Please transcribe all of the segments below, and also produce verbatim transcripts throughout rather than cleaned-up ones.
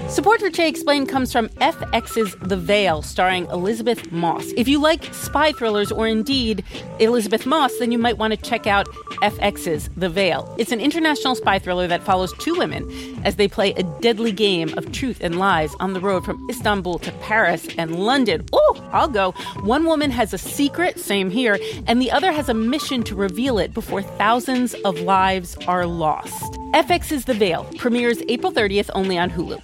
Support for Che Explained comes from F X's The Veil, starring Elizabeth Moss. If you like spy thrillers or indeed Elizabeth Moss, then you might want to check out F X's The Veil. It's an international spy thriller that follows two women as they play a deadly game of truth and lies on the road from Istanbul to Paris and London. Oh, I'll go. One woman has a secret, same here, and the other has a mission to reveal it before thousands of lives are lost. F X's The Veil premieres April thirtieth only on Hulu.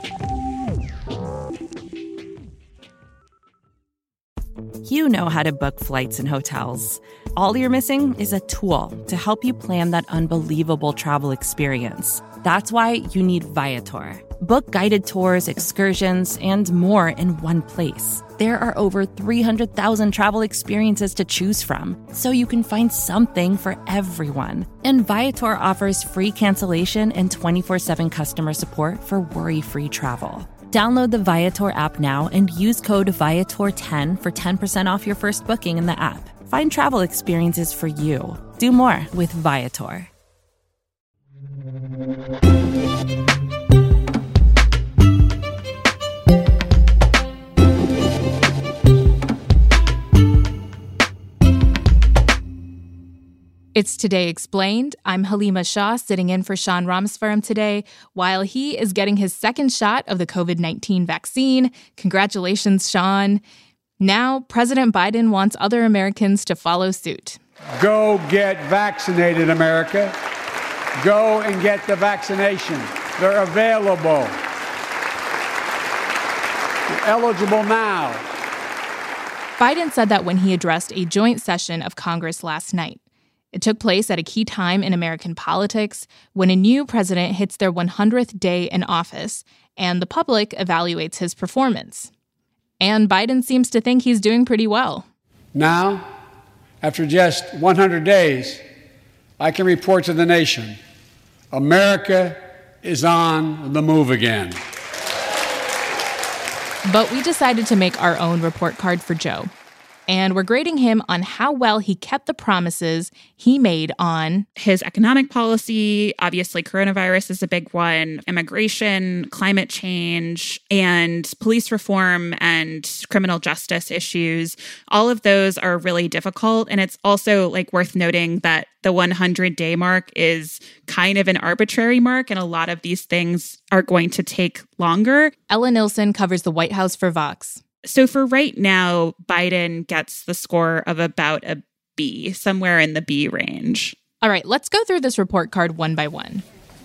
You know how to book flights and hotels. All you're missing is a tool to help you plan that unbelievable travel experience. That's why you need Viator. Book guided tours, excursions, and more in one place. There are over three hundred thousand travel experiences to choose from, so you can find something for everyone. And Viator offers free cancellation and twenty-four seven customer support for worry-free travel. Download the Viator app now and use code Viator ten for ten percent off your first booking in the app. Find travel experiences for you. Do more with Viator. It's Today Explained. I'm Halima Shah, sitting in for Sean Rameswaram today, while he is getting his second shot of the covid nineteen vaccine. Congratulations, Sean. Now, President Biden wants other Americans to follow suit. Go get vaccinated, America. Go and get the vaccination. They're available. You're eligible now. Biden said that when he addressed a joint session of Congress last night. It took place at a key time in American politics when a new president hits their one hundredth day in office and the public evaluates his performance. And Biden seems to think he's doing pretty well. Now, after just one hundred days, I can report to the nation, America is on the move again. But we decided to make our own report card for Joe. And we're grading him on how well he kept the promises he made on his economic policy. Obviously, coronavirus is a big one, immigration, climate change, and police reform and criminal justice issues. All of those are really difficult. And it's also like worth noting that the one hundred day mark is kind of an arbitrary mark, and a lot of these things are going to take longer. Ella Nilsen covers the White House for Vox. So for right now, Biden gets the score of about a B, somewhere in the B range. All right, let's go through this report card one by one.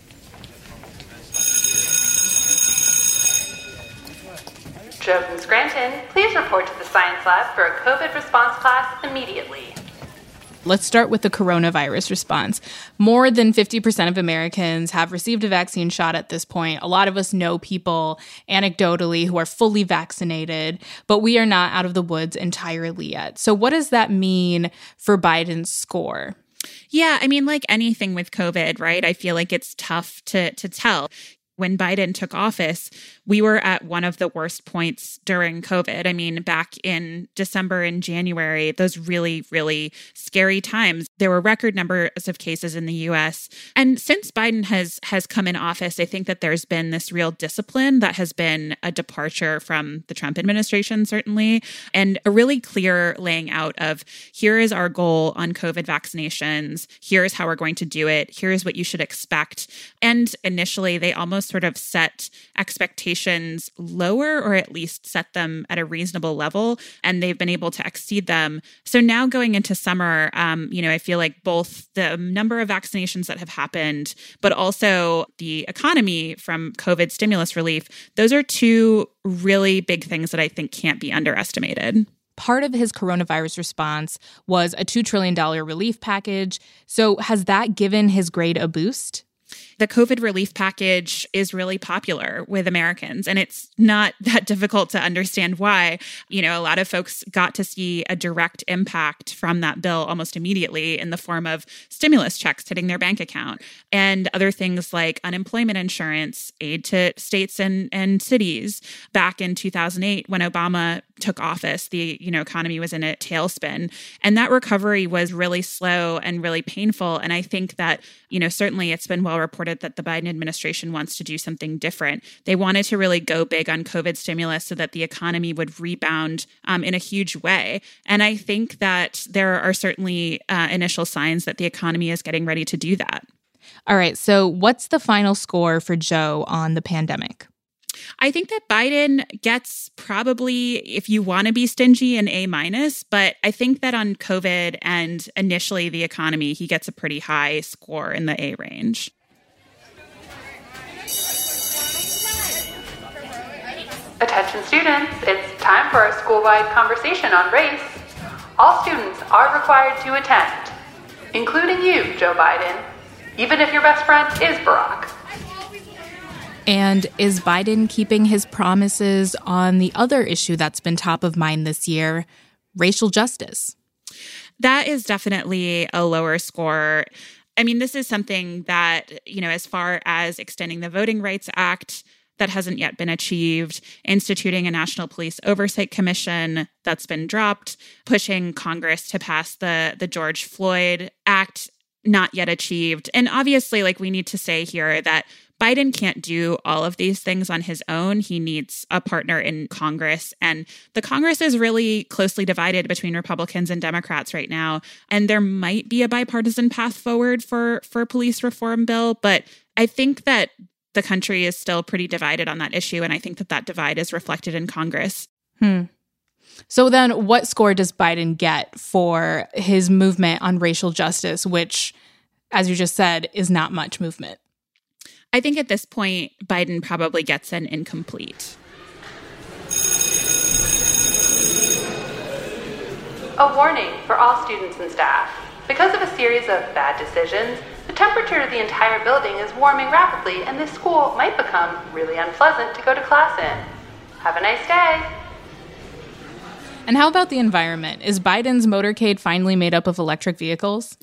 Joe from Scranton, please report to the science lab for a COVID response class immediately. Let's start with the coronavirus response. More than fifty percent of Americans have received a vaccine shot at this point. A lot of us know people anecdotally who are fully vaccinated, but we are not out of the woods entirely yet. So what does that mean for Biden's score? Yeah, I mean, like anything with COVID, right? I feel like it's tough to to tell. When Biden took office, we were at one of the worst points during COVID. I mean, back in December and January, those really, really scary times. There were record numbers of cases in the U S. And since Biden has has come in office, I think that there's been this real discipline that has been a departure from the Trump administration, certainly, and a really clear laying out of here is our goal on COVID vaccinations. Here's how we're going to do it. Here's what you should expect. And initially, they almost sort of set expectations lower, or at least set them at a reasonable level, and they've been able to exceed them. So now going into summer, um, you know, I feel like both the number of vaccinations that have happened, but also the economy from COVID stimulus relief, those are two really big things that I think can't be underestimated. Part of his coronavirus response was a two trillion dollars relief package. So has that given his grade a boost? The COVID relief package is really popular with Americans, and it's not that difficult to understand why. You know, a lot of folks got to see a direct impact from that bill almost immediately in the form of stimulus checks hitting their bank account and other things like unemployment insurance, aid to states and, and cities. Back in two thousand eight, when Obama took office, the you know economy was in a tailspin, and that recovery was really slow and really painful. And I think that you know certainly it's been well reported that the Biden administration wants to do something different. They wanted to really go big on COVID stimulus so that the economy would rebound um, in a huge way. And I think that there are certainly uh, initial signs that the economy is getting ready to do that. All right. So what's the final score for Joe on the pandemic? I think that Biden gets probably, if you want to be stingy, an A minus, but I think that on COVID and initially the economy, he gets a pretty high score in the A range. Attention students, it's time for our school-wide conversation on race. All students are required to attend, including you, Joe Biden, even if your best friend is Barack. And is Biden keeping his promises on the other issue that's been top of mind this year, racial justice? That is definitely a lower score. I mean, this is something that, you know, as far as extending the Voting Rights Act, that hasn't yet been achieved, instituting a National Police Oversight Commission that's been dropped, pushing Congress to pass the, the George Floyd Act, not yet achieved. And obviously, like, we need to say here that Biden can't do all of these things on his own. He needs a partner in Congress. And the Congress is really closely divided between Republicans and Democrats right now. And there might be a bipartisan path forward for, for a police reform bill. But I think that the country is still pretty divided on that issue. And I think that that divide is reflected in Congress. Hmm. So then what score does Biden get for his movement on racial justice, which, as you just said, is not much movement? I think at this point, Biden probably gets an incomplete. A warning for all students and staff. Because of a series of bad decisions, the temperature of the entire building is warming rapidly, and this school might become really unpleasant to go to class in. Have a nice day. And how about the environment? Is Biden's motorcade finally made up of electric vehicles?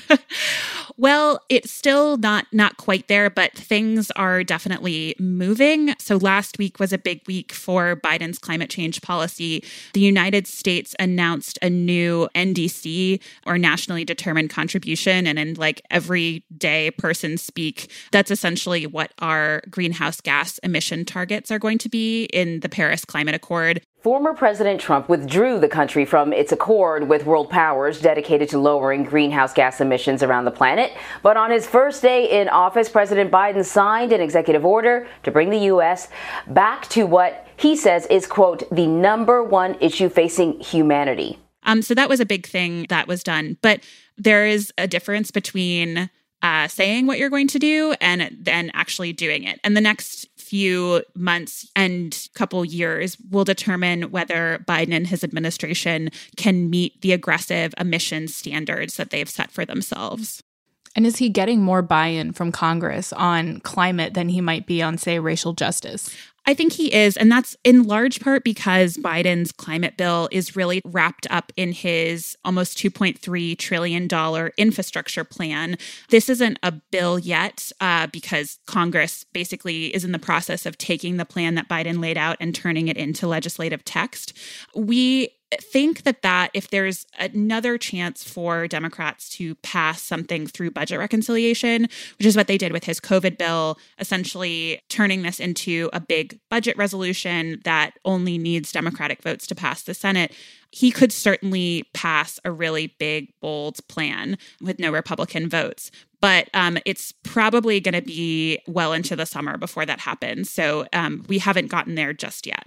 Well, it's still not not quite there, but things are definitely moving. So last week was a big week for Biden's climate change policy. The United States announced a new N D C, or nationally determined contribution. And in like everyday person speak, that's essentially what our greenhouse gas emission targets are going to be in the Paris Climate Accord. Former President Trump withdrew the country from its accord with world powers dedicated to lowering greenhouse gas emissions around the planet. But on his first day in office, President Biden signed an executive order to bring the U S back to what he says is, quote, the number one issue facing humanity. Um, so that was a big thing that was done. But there is a difference between uh, saying what you're going to do and then actually doing it. And the next few months and couple years will determine whether Biden and his administration can meet the aggressive emissions standards that they've set for themselves. And is he getting more buy-in from Congress on climate than he might be on, say, racial justice? I think he is. And that's in large part because Biden's climate bill is really wrapped up in his almost two point three trillion dollars infrastructure plan. This isn't a bill yet uh, because Congress basically is in the process of taking the plan that Biden laid out and turning it into legislative text. We think that that if there's another chance for Democrats to pass something through budget reconciliation, which is what they did with his COVID bill, essentially turning this into a big budget resolution that only needs Democratic votes to pass the Senate, he could certainly pass a really big, bold plan with no Republican votes. But um, it's probably going to be well into the summer before that happens. So um, we haven't gotten there just yet.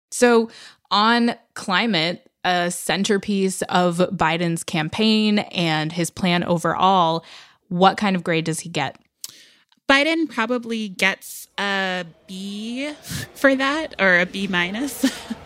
So on climate, a centerpiece of Biden's campaign and his plan overall, what kind of grade does he get? Biden probably gets a B for that, or a B minus.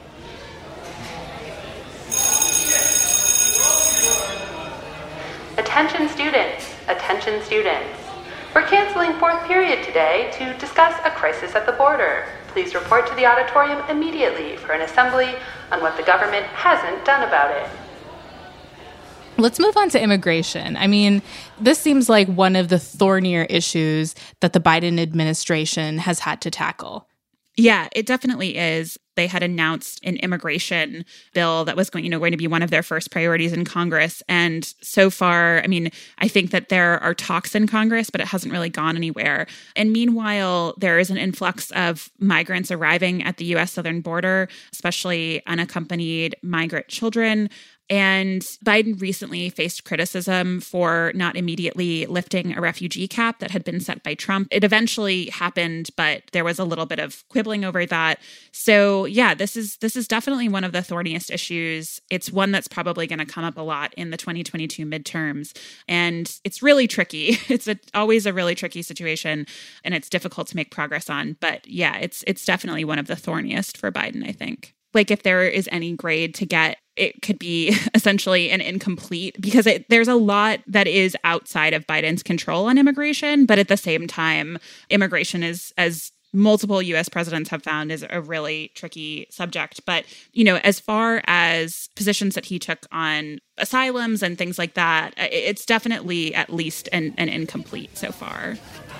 Attention students, attention students. We're canceling fourth period today to discuss a crisis at the border. Please report to the auditorium immediately for an assembly on what the government hasn't done about it. Let's move on to immigration. I mean, this seems like one of the thornier issues that the Biden administration has had to tackle. Yeah, it definitely is. they had announced an immigration bill that was going, you know, going to be one of their first priorities in Congress. And so far, I mean, I think that there are talks in Congress, but it hasn't really gone anywhere. And meanwhile, there is an influx of migrants arriving at the U S southern border, especially unaccompanied migrant children. And Biden recently faced criticism for not immediately lifting a refugee cap that had been set by Trump. It eventually happened, but there was a little bit of quibbling over that. So yeah, this is this is definitely one of the thorniest issues. It's one that's probably going to come up a lot in the twenty twenty-two midterms. And it's really tricky. It's a, always a really tricky situation, and it's difficult to make progress on. But yeah, it's it's definitely one of the thorniest for Biden, I think. Like if there is any grade to get, it could be essentially an incomplete because it, there's a lot that is outside of Biden's control on immigration. But at the same time, immigration is, as multiple U S presidents have found, is a really tricky subject. But, you know, as far as positions that he took on asylums and things like that, it's definitely at least an, an incomplete so far.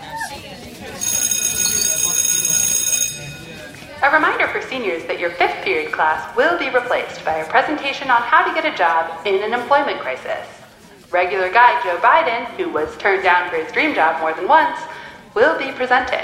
A reminder for seniors that your fifth period class will be replaced by a presentation on how to get a job in an employment crisis. Regular guy Joe Biden, who was turned down for his dream job more than once, will be presenting.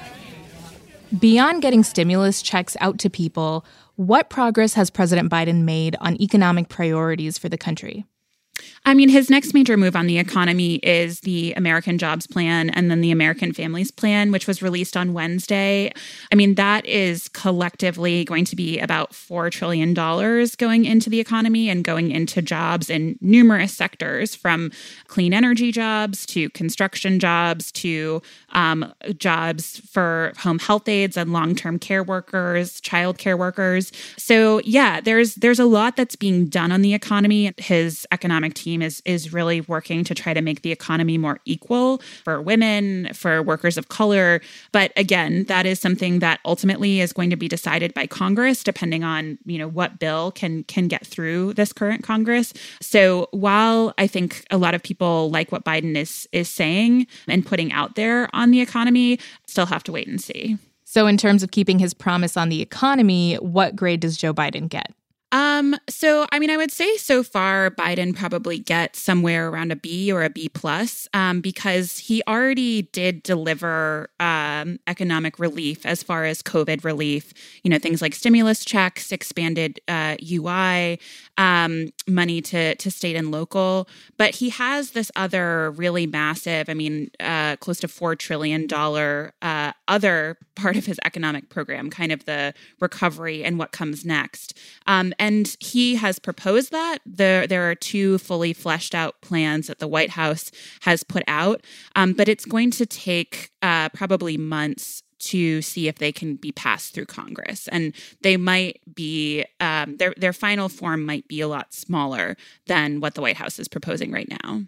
Beyond getting stimulus checks out to people, what progress has President Biden made on economic priorities for the country? I mean, his next major move on the economy is the American Jobs Plan and then the American Families Plan, which was released on Wednesday. I mean, that is collectively going to be about four trillion dollars going into the economy and going into jobs in numerous sectors, from clean energy jobs to construction jobs to um, jobs for home health aides and long-term care workers, child care workers. So yeah, there's there's a lot that's being done on the economy. His economic team is is really working to try to make the economy more equal for women, for workers of color. But again, that is something that ultimately is going to be decided by Congress, depending on, you know, what bill can can get through this current Congress. So while I think a lot of people like what Biden is is saying and putting out there on the economy, still have to wait and see. So in terms of keeping his promise on the economy, what grade does Joe Biden get? Um, so, I mean, I would say so far, Biden probably gets somewhere around a B or a B plus, um, because he already did deliver um, economic relief as far as COVID relief, you know, things like stimulus checks, expanded uh, U I, um, money to, to state and local. But he has this other really massive, I mean, uh, close to four trillion dollars uh, other part of his economic program, kind of the recovery and what comes next. Um, And he has proposed that. There, there are two fully fleshed out plans that the White House has put out, um, but it's going to take uh, probably months to see if they can be passed through Congress. And they might be, um, their, their final form might be a lot smaller than what the White House is proposing right now.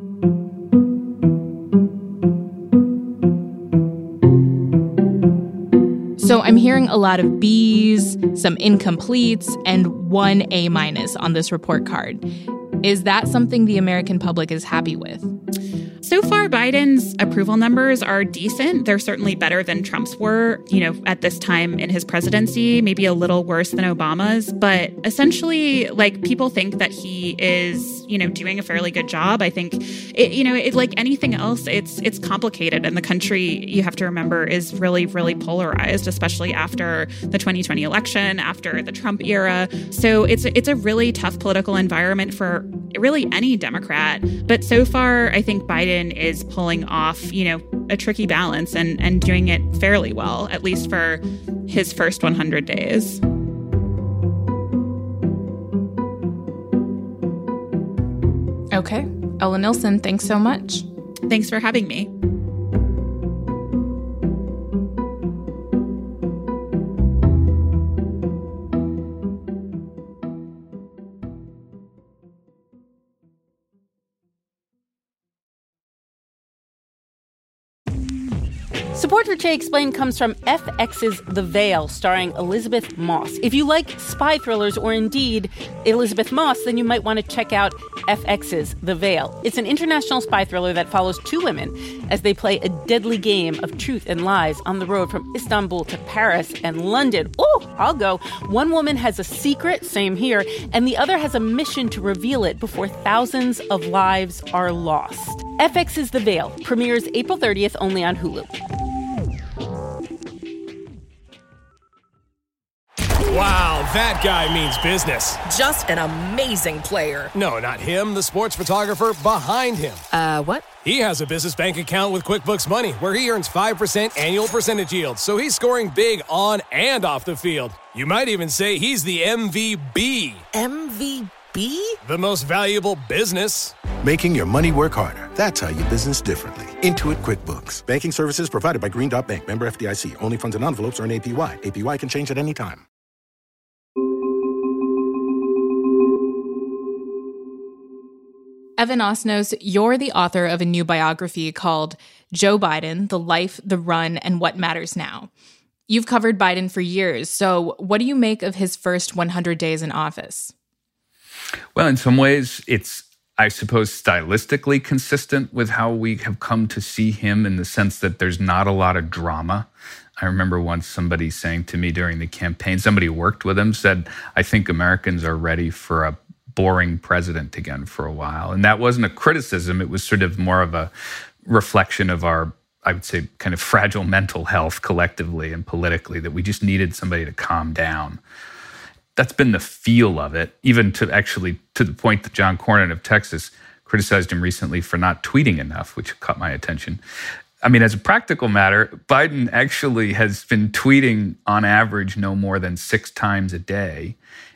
So I'm hearing a lot of B's, some incompletes, and one A minus on this report card. Is that something the American public is happy with? So far, Biden's approval numbers are decent. They're certainly better than Trump's were, you know, at this time in his presidency, maybe a little worse than Obama's. But essentially, like, people think that he is, you know, doing a fairly good job. I think, it, you know, it, like anything else, it's it's complicated. And the country, you have to remember, is really, really polarized, especially after the twenty twenty election, after the Trump era. So it's, it's a really tough political environment for really any Democrat. But so far, I think Biden is pulling off, you know, a tricky balance and, and doing it fairly well, at least for his first one hundred days. Okay. Ella Nilsen, thanks so much. Thanks for having me. Support for Jay Explained comes from F X's The Veil, starring Elizabeth Moss. If you like spy thrillers or indeed Elizabeth Moss, then you might want to check out F X's The Veil. It's an international spy thriller that follows two women as they play a deadly game of truth and lies on the road from Istanbul to Paris and London. Oh, I'll go. One woman has a secret, same here, and the other has a mission to reveal it before thousands of lives are lost. F X's The Veil premieres April thirtieth only on Hulu. Wow, that guy means business. Just an amazing player. No, not him, the sports photographer behind him. Uh, what? He has a business bank account with QuickBooks Money where he earns five percent annual percentage yield, so he's scoring big on and off the field. You might even say he's the M V B. M V B? The most valuable business. Making your money work harder. That's how you business differently. Intuit QuickBooks. Banking services provided by Green Dot Bank. Member F D I C. Only funds and envelopes earn A P Y. A P Y can change at any time. Evan Osnos, you're the author of a new biography called Joe Biden, The Life, the Run, and What Matters Now. You've covered Biden for years, so what do you make of his first one hundred days in office? Well, in some ways, it's, I suppose, stylistically consistent with how we have come to see him in the sense that there's not a lot of drama. I remember once somebody saying to me during the campaign, somebody who worked with him said, I think Americans are ready for a boring president again for a while. And that wasn't a criticism. It was sort of more of a reflection of our, I would say, kind of fragile mental health collectively and politically, that we just needed somebody to calm down. That's been the feel of it, even to actually to the point that John Cornyn of Texas criticized him recently for not tweeting enough, which caught my attention. I mean, as a practical matter, Biden actually has been tweeting on average no more than six times a day.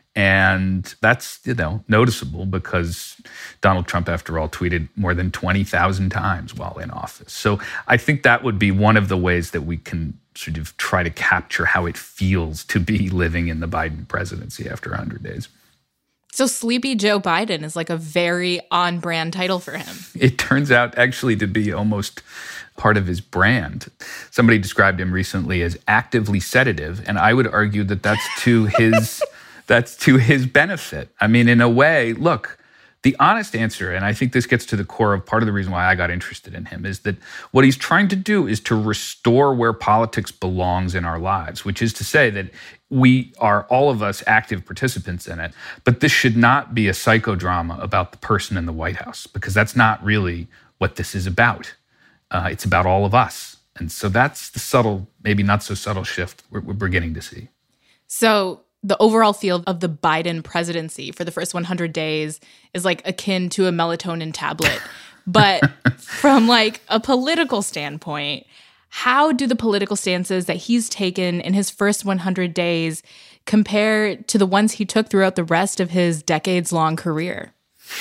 And that's, you know, noticeable because Donald Trump, after all, tweeted more than twenty thousand times while in office. So I think that would be one of the ways that we can sort of try to capture how it feels to be living in the Biden presidency after one hundred days. So Sleepy Joe Biden is like a very on-brand title for him. It turns out actually to be almost part of his brand. Somebody described him recently as actively sedative, and I would argue that that's to his... That's to his benefit. I mean, in a way, look, the honest answer, and I think this gets to the core of part of the reason why I got interested in him, is that what he's trying to do is to restore where politics belongs in our lives, which is to say that we are, all of us, active participants in it. But this should not be a psychodrama about the person in the White House, because that's not really what this is about. Uh, it's about all of us. And so that's the subtle, maybe not so subtle shift we're, we're beginning to see. So the overall feel of the Biden presidency for the first one hundred days is like akin to a melatonin tablet. But from like a political standpoint, how do the political stances that he's taken in his first one hundred days compare to the ones he took throughout the rest of his decades-long career?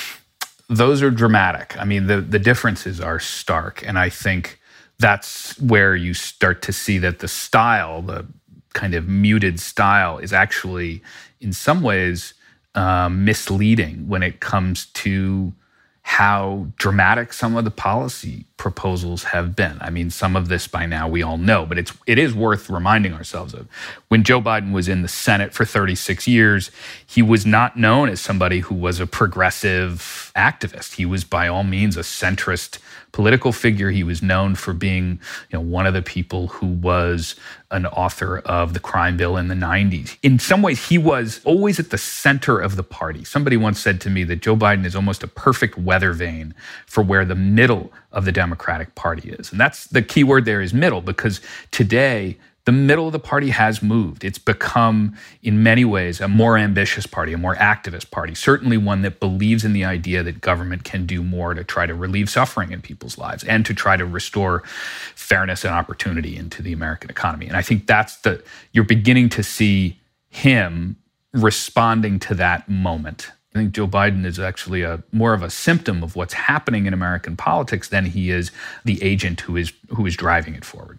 Those are dramatic. I mean, the, the differences are stark. And I think that's where you start to see that the style, the kind of muted style, is actually in some ways um, misleading when it comes to how dramatic some of the policy proposals have been. I mean, some of this by now we all know, but it's it is worth reminding ourselves of. When Joe Biden was in the Senate for thirty-six years, he was not known as somebody who was a progressive activist. He was by all means a centrist political figure. He was known for being, you know, one of the people who was an author of the crime bill in the nineties. In some ways, he was always at the center of the party. Somebody once said to me that Joe Biden is almost a perfect weather vane for where the middle of the Democratic Party is. And that's the key word there, is middle, because today the middle of the party has moved. It's become, in many ways, a more ambitious party, a more activist party, certainly one that believes in the idea that government can do more to try to relieve suffering in people's lives and to try to restore fairness and opportunity into the American economy. And I think that's the, you're beginning to see him responding to that moment. I think Joe Biden is actually a more of a symptom of what's happening in American politics than he is the agent who is who is driving it forward.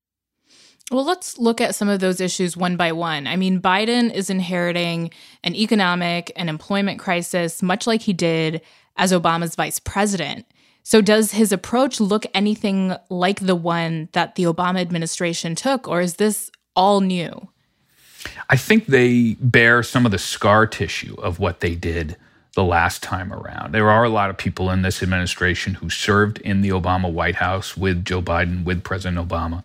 Well, let's look at some of those issues one by one. I mean, Biden is inheriting an economic and employment crisis, much like he did as Obama's vice president. So does his approach look anything like the one that the Obama administration took, or is this all new? I think they bear some of the scar tissue of what they did the last time around. There are a lot of people in this administration who served in the Obama White House with Joe Biden, with President Obama.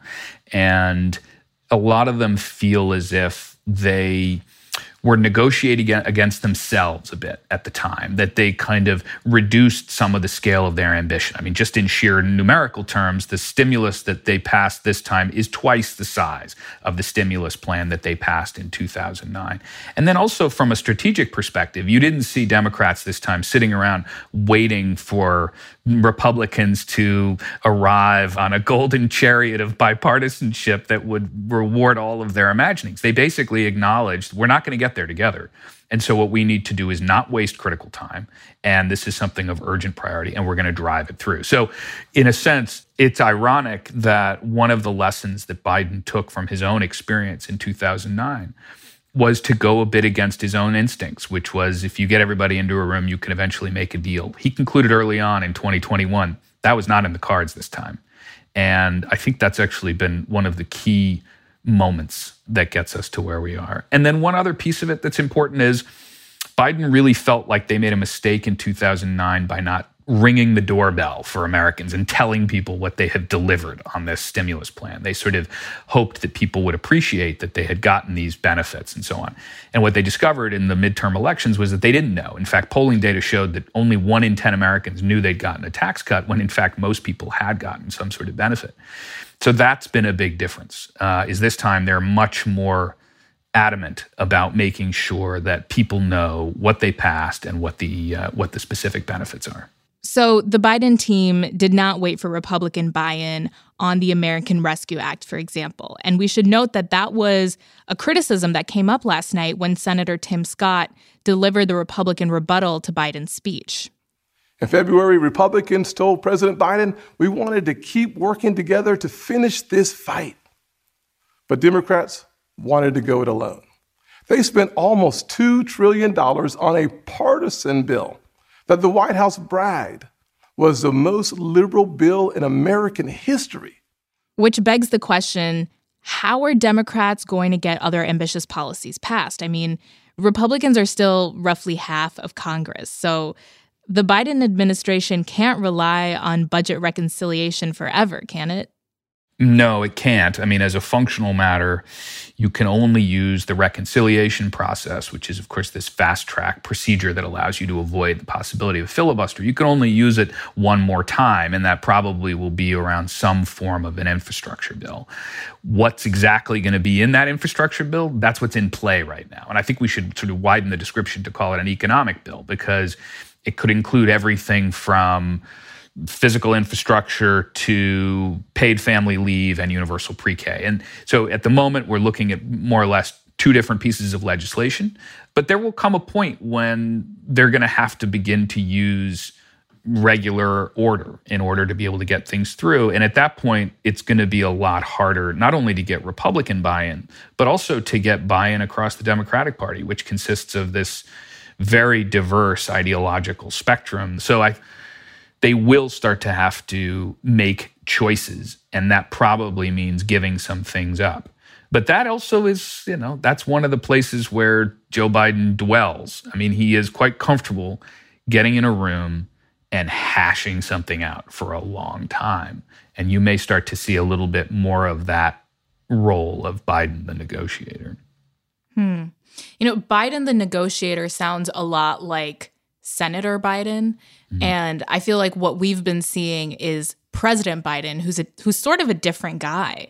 And a lot of them feel as if they were negotiating against themselves a bit at the time, that they kind of reduced some of the scale of their ambition. I mean, just in sheer numerical terms, the stimulus that they passed this time is twice the size of the stimulus plan that they passed in two thousand nine. And then also from a strategic perspective, you didn't see Democrats this time sitting around waiting for Republicans to arrive on a golden chariot of bipartisanship that would reward all of their imaginings. They basically acknowledged we're not going to get there together. And so what we need to do is not waste critical time. And this is something of urgent priority, and we're going to drive it through. So in a sense, it's ironic that one of the lessons that Biden took from his own experience in two thousand nine was to go a bit against his own instincts, which was if you get everybody into a room, you can eventually make a deal. He concluded early on in twenty twenty-one, that was not in the cards this time. And I think that's actually been one of the key moments that gets us to where we are. And then one other piece of it that's important is Biden really felt like they made a mistake in two thousand nine by not ringing the doorbell for Americans and telling people what they have delivered on this stimulus plan. They sort of hoped that people would appreciate that they had gotten these benefits and so on. And what they discovered in the midterm elections was that they didn't know. In fact, polling data showed that only one in ten Americans knew they'd gotten a tax cut when in fact most people had gotten some sort of benefit. So that's been a big difference, uh, is this time they're much more adamant about making sure that people know what they passed and what the uh, what the specific benefits are. So the Biden team did not wait for Republican buy-in on the American Rescue Act, for example. And we should note that that was a criticism that came up last night when Senator Tim Scott delivered the Republican rebuttal to Biden's speech. In February, Republicans told President Biden we wanted to keep working together to finish this fight. But Democrats wanted to go it alone. They spent almost two trillion dollars on a partisan bill that the White House bragged was the most liberal bill in American history. Which begs the question, how are Democrats going to get other ambitious policies passed? I mean, Republicans are still roughly half of Congress. So the Biden administration can't rely on budget reconciliation forever, can it? No, it can't. I mean, as a functional matter, you can only use the reconciliation process, which is, of course, this fast-track procedure that allows you to avoid the possibility of filibuster. You can only use it one more time, and that probably will be around some form of an infrastructure bill. What's exactly going to be in that infrastructure bill? That's what's in play right now. And I think we should sort of widen the description to call it an economic bill, because it could include everything from physical infrastructure to paid family leave and universal pre-K. And so at the moment, we're looking at more or less two different pieces of legislation. But there will come a point when they're going to have to begin to use regular order in order to be able to get things through. And at that point, it's going to be a lot harder, not only to get Republican buy-in, but also to get buy-in across the Democratic Party, which consists of this very diverse ideological spectrum. So I they will start to have to make choices, and that probably means giving some things up. But that also is, you know, that's one of the places where Joe Biden dwells. I mean, he is quite comfortable getting in a room and hashing something out for a long time. And you may start to see a little bit more of that role of Biden, the negotiator. Hmm. You know, Biden, the negotiator, sounds a lot like Senator Biden. Mm-hmm. And I feel like what we've been seeing is President Biden, who's a, who's sort of a different guy.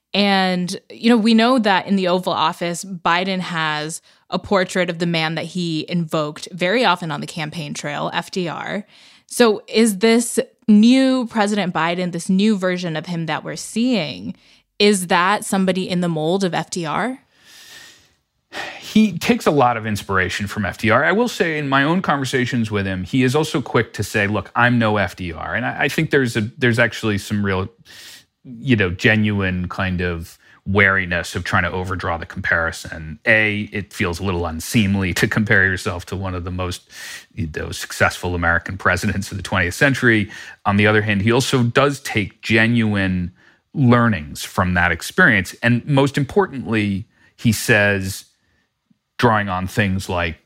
And, you know, we know that in the Oval Office, Biden has a portrait of the man that he invoked very often on the campaign trail, F D R. So is this new President Biden, this new version of him that we're seeing, is that somebody in the mold of F D R? He takes a lot of inspiration from F D R. I will say in my own conversations with him, he is also quick to say, look, I'm no F D R. And I, I think there's a there's actually some real, you know, genuine kind of wariness of trying to overdraw the comparison. A, it feels a little unseemly to compare yourself to one of the most you know, successful American presidents of the twentieth century. On the other hand, he also does take genuine learnings from that experience. And most importantly, he says, drawing on things like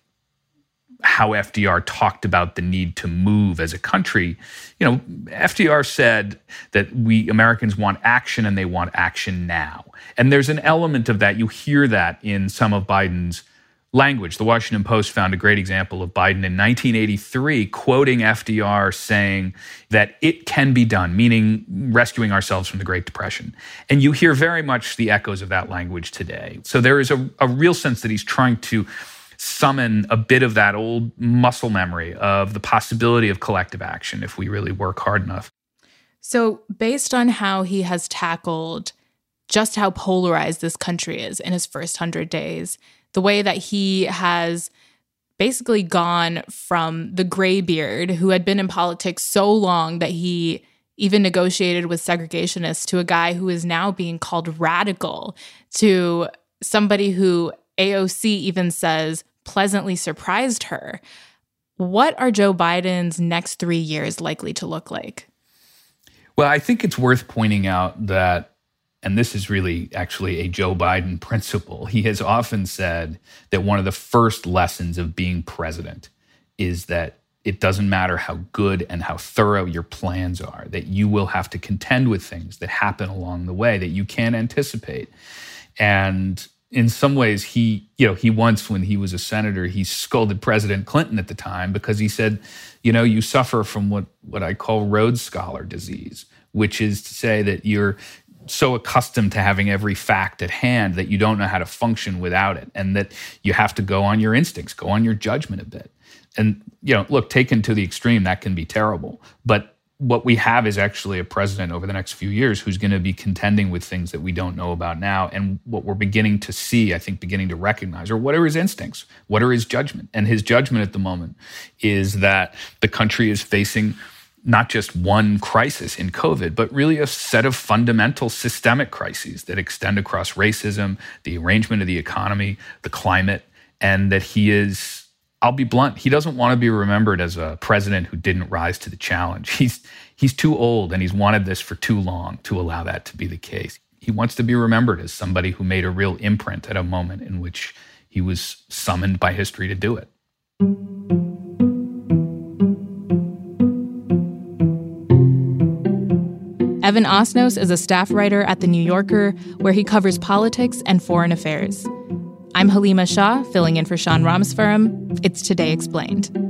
how F D R talked about the need to move as a country. You know, F D R said that we Americans want action and they want action now. And there's an element of that. You hear that in some of Biden's language. The Washington Post found a great example of Biden in nineteen eighty-three quoting F D R saying that it can be done, meaning rescuing ourselves from the Great Depression. And you hear very much the echoes of that language today. So there is a, a real sense that he's trying to summon a bit of that old muscle memory of the possibility of collective action if we really work hard enough. So based on how he has tackled just how polarized this country is in his first hundred days, the way that he has basically gone from the graybeard who had been in politics so long that he even negotiated with segregationists to a guy who is now being called radical, to somebody who A O C even says pleasantly surprised her. What are Joe Biden's next three years likely to look like? Well, I think it's worth pointing out that, and this is really actually a Joe Biden principle, he has often said that one of the first lessons of being president is that it doesn't matter how good and how thorough your plans are, that you will have to contend with things that happen along the way that you can't anticipate. And in some ways, he, you know, he once, when he was a senator, he scolded President Clinton at the time because he said, you know, you suffer from what, what I call Rhodes Scholar disease, which is to say that you're so accustomed to having every fact at hand that you don't know how to function without it, and that you have to go on your instincts, go on your judgment a bit. And, you know, look, taken to the extreme, that can be terrible. But what we have is actually a president over the next few years who's going to be contending with things that we don't know about now. And what we're beginning to see, I think, beginning to recognize, or what are his instincts? What are his judgment? And his judgment at the moment is that the country is facing not just one crisis in COVID, but really a set of fundamental systemic crises that extend across racism, the arrangement of the economy, the climate, and that he is, I'll be blunt, he doesn't want to be remembered as a president who didn't rise to the challenge. He's he's too old and he's wanted this for too long to allow that to be the case. He wants to be remembered as somebody who made a real imprint at a moment in which he was summoned by history to do it. Evan Osnos is a staff writer at The New Yorker, where he covers politics and foreign affairs. I'm Halima Shah, filling in for Sean Rameswaram. It's Today Explained.